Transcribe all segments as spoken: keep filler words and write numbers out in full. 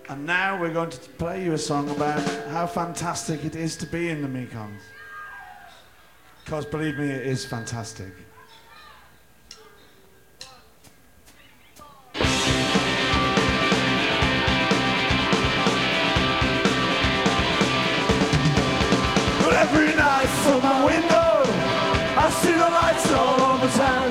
And now we're going to play you a song about how fantastic it is to be in the Mekong. Because believe me, it is fantastic. But every night from my window, I see the lights all over town.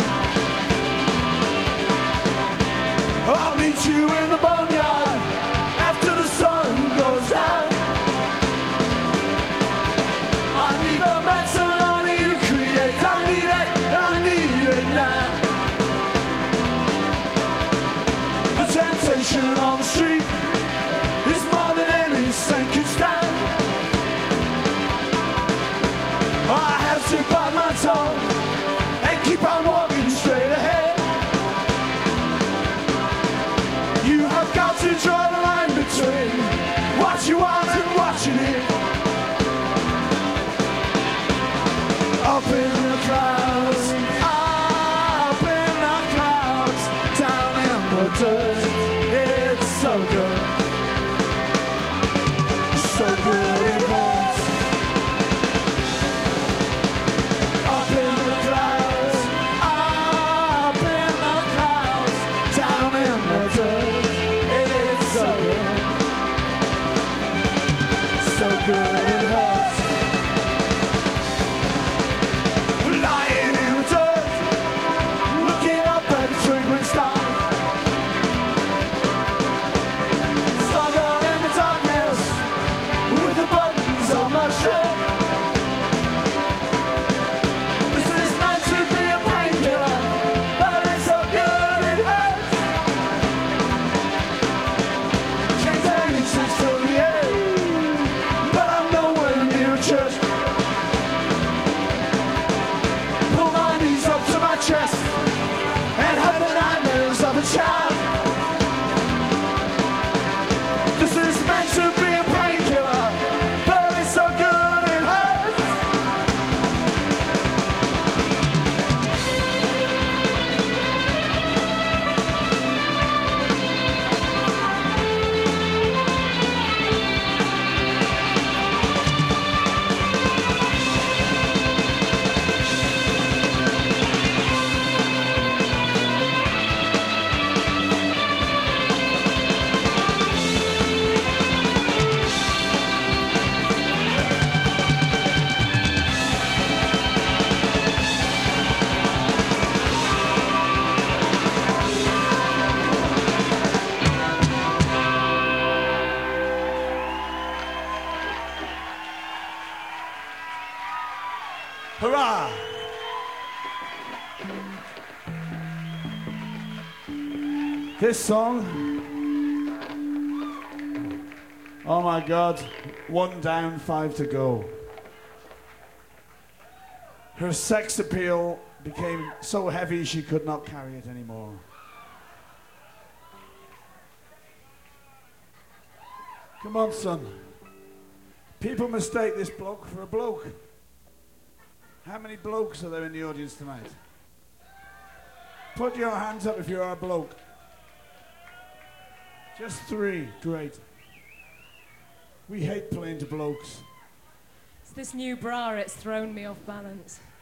I'll meet you in the boneyard after the sun goes down. I need a medicine, I need to create, I need it, I need it now. The temptation on the street is more than anything can stand. I have to bite my tongue and keep on walking straight ahead. You have got to draw the line between what you want and what you need. Up in the clouds, up in the clouds, down in the dirt. It's so good, so good it hurts. Up in the clouds, up in the clouds, down in the dirt. It's so good, so good it hurts. Lying in the dirt, looking up at the twinkling star. Struggle in the darkness with the buttons on my shirt. This is meant to be a painkiller, but it's so good it hurts. Can't hang six till the end, but I'm nowhere near a church. Pull my knees up to my chest and have the nightmares of a child. This is meant to be a painkiller, but it's so good it hurts. Hurrah! This song, oh my God, one down, five to go. Her sex appeal became so heavy she could not carry it anymore. Come on, son. People mistake this bloke for a bloke. How many blokes are there in the audience tonight? Put your hands up if you're a bloke. Just three, great. We hate playing to blokes. It's this new bra, it's thrown me off balance.